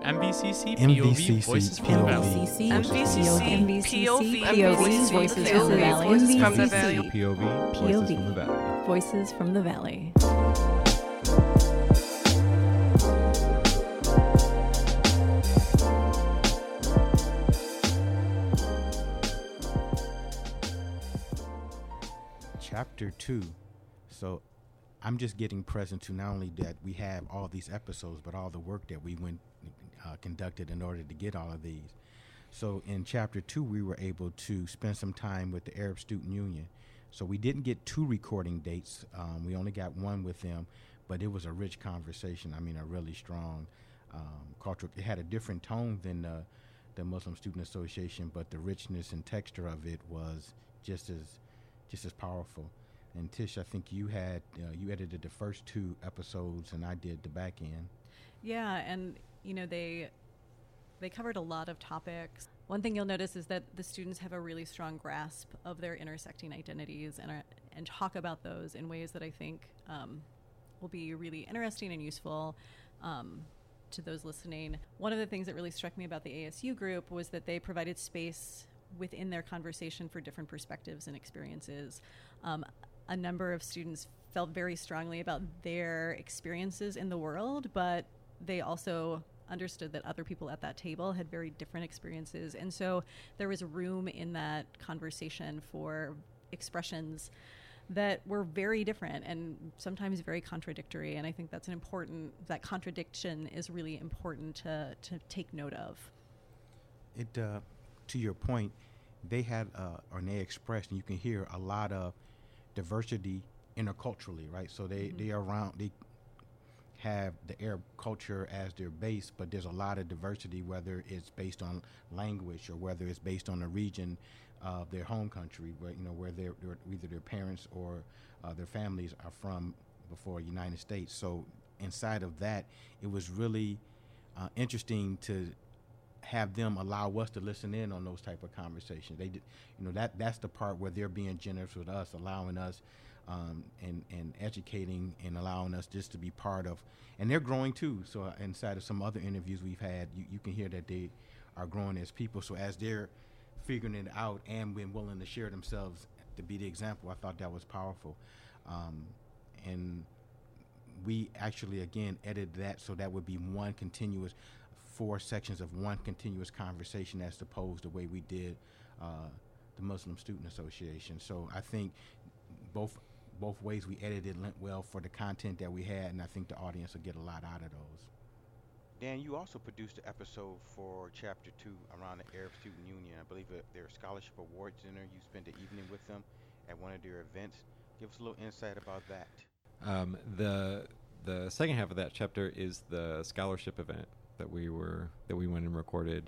MVCC MVCC POV Voices from the Valley. MVCC POV Voices from the Valley. Voices from the MVCC Valley. POV Voices from the Valley. Voices from the Valley. Chapter 2. So I'm just getting present to not only that we have all these episodes, but all the work that we conducted in order to get all of these. So in Chapter 2, we were able to spend some time with the Arab Student Union. So we didn't get 2 recording dates. We only got 1 with them, but it was a rich conversation. I mean, a really strong cultural. It had a different tone than the Muslim Student Association, but the richness and texture of it was just as powerful. And Tish, I think you had you edited the first 2 episodes, and I did the back end. Yeah, and they covered a lot of topics. One thing you'll notice is that the students have a really strong grasp of their intersecting identities and talk about those in ways that I think will be really interesting and useful to those listening. One of the things that really struck me about the ASU group was that they provided space within their conversation for different perspectives and experiences. A number of students felt very strongly about their experiences in the world, but they also understood that other people at that table had very different experiences. And so there was room in that conversation for expressions that were very different and sometimes very contradictory. And I think that's that contradiction is really important to take note of. It, to your point, they had, or they expressed, and you can hear a lot of diversity interculturally, right? So they have the Arab culture as their base, but there's a lot of diversity, whether it's based on language or whether it's based on the region of their home country, where they're either their parents or their families are from before United States. So inside of that, it was really interesting to have them allow us to listen in on those type of conversations. They did, that's the part where they're being generous with us, allowing us and educating and allowing us just to be part of, and they're growing too. So inside of some other interviews we've had, you can hear that they are growing as people. So as they're figuring it out and being willing to share themselves to be the example, I thought that was powerful. And we actually, again, edited that so that would be 4 sections of one continuous conversation as opposed to the way we did the Muslim Student Association. So I think both ways we edited lent well for the content that we had, and I think the audience will get a lot out of those. Dan, you also produced an episode for Chapter 2 around the Arab Student Union. I believe their Scholarship Awards dinner. You spent the evening with them at one of their events. Give us a little insight about that. The second half of that chapter is the scholarship event that we went and recorded,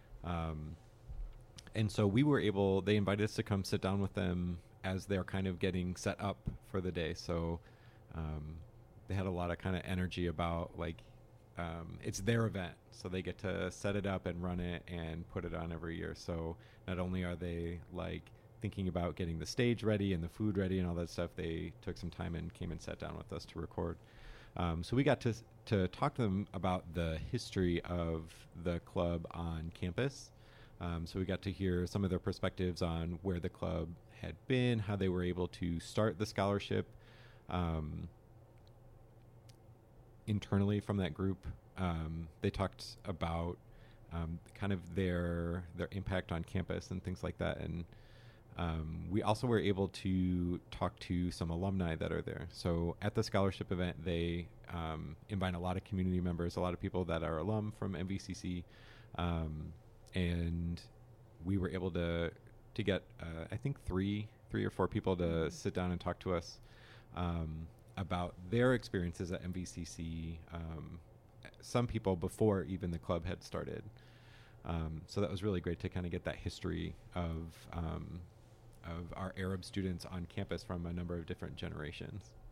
and so they invited us to come sit down with them as they're kind of getting set up for the day. So they had a lot of kind of energy about it's their event, so they get to set it up and run it and put it on every year. So not only are they thinking about getting the stage ready and the food ready and all that stuff, they took some time and came and sat down with us to record. So we got to talk to them about the history of the club on campus. So we got to hear some of their perspectives on where the club had been, how they were able to start the scholarship internally from that group. They talked about kind of their impact on campus and things like that. And we also were able to talk to some alumni that are there. So at the scholarship event, they invite a lot of community members, a lot of people that are alum from MVCC, and we were able to get I think three or four people to sit down and talk to us about their experiences at MVCC. Some people before even the club had started. So that was really great to kind of get that history of our Arab students on campus from a number of different generations.